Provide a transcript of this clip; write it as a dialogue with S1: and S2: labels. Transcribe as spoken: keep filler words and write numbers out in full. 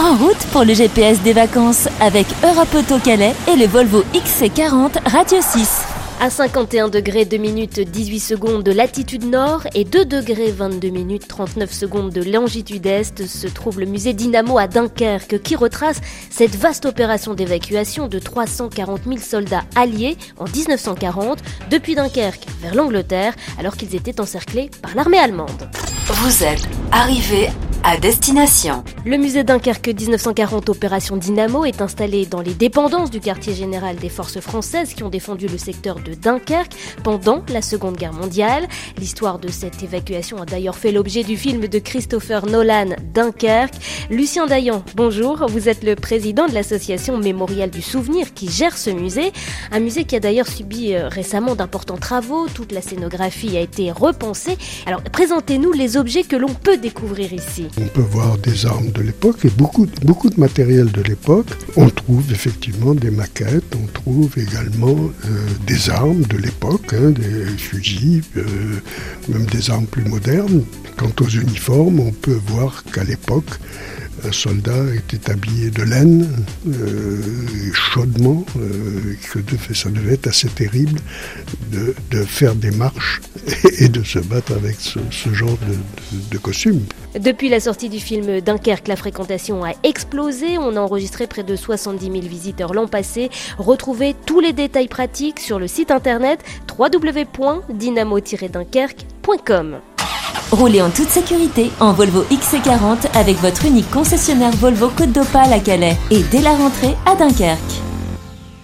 S1: En route pour le G P S des vacances avec Europe Auto Calais et le Volvo X C quarante Radio six.
S2: À cinquante et un degrés deux minutes dix-huit secondes de latitude nord et deux degrés vingt-deux minutes trente-neuf secondes de longitude est se trouve le musée Dynamo à Dunkerque qui retrace cette vaste opération d'évacuation de trois cent quarante mille soldats alliés en dix-neuf cent quarante depuis Dunkerque vers l'Angleterre alors qu'ils étaient encerclés par l'armée allemande.
S1: Vous êtes arrivé à destination.
S2: Le musée Dunkerque dix-neuf cent quarante Opération Dynamo est installé dans les dépendances du quartier général des forces françaises qui ont défendu le secteur de Dunkerque pendant la Seconde Guerre mondiale. L'histoire de cette évacuation a d'ailleurs fait l'objet du film de Christopher Nolan, Dunkerque. Lucien Dayan, bonjour. Vous êtes le président de l'association Mémorial du Souvenir qui gère ce musée. Un musée qui a d'ailleurs subi récemment d'importants travaux. Toute la scénographie a été repensée. Alors, présentez-nous les objets que l'on peut découvrir ici.
S3: On peut voir des armes de l'époque et beaucoup, beaucoup de matériel de l'époque. On trouve effectivement des maquettes, on trouve également euh, des armes de l'époque, hein, des fusils, euh, même des armes plus modernes. Quant aux uniformes, on peut voir qu'à l'époque, un soldat était habillé de laine, euh, chaudement, euh, que de, ça devait être assez terrible de, de faire des marches et, et de se battre avec ce, ce genre de, de, de costume.
S2: Depuis la sortie du film Dunkerque, la fréquentation a explosé. On a enregistré près de soixante-dix mille visiteurs l'an passé. Retrouvez tous les détails pratiques sur le site internet w w w point dynamo tiret dunkerque point com.
S1: Roulez en toute sécurité en Volvo X C quarante avec votre unique concessionnaire Volvo Côte d'Opale à Calais et dès la rentrée à Dunkerque.